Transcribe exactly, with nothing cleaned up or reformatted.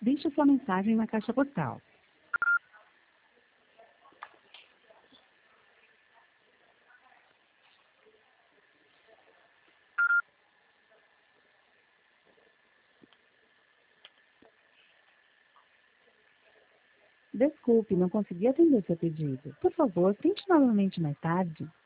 Deixe sua mensagem na caixa postal. Desculpe, não consegui atender seu pedido. Por favor, tente novamente mais tarde.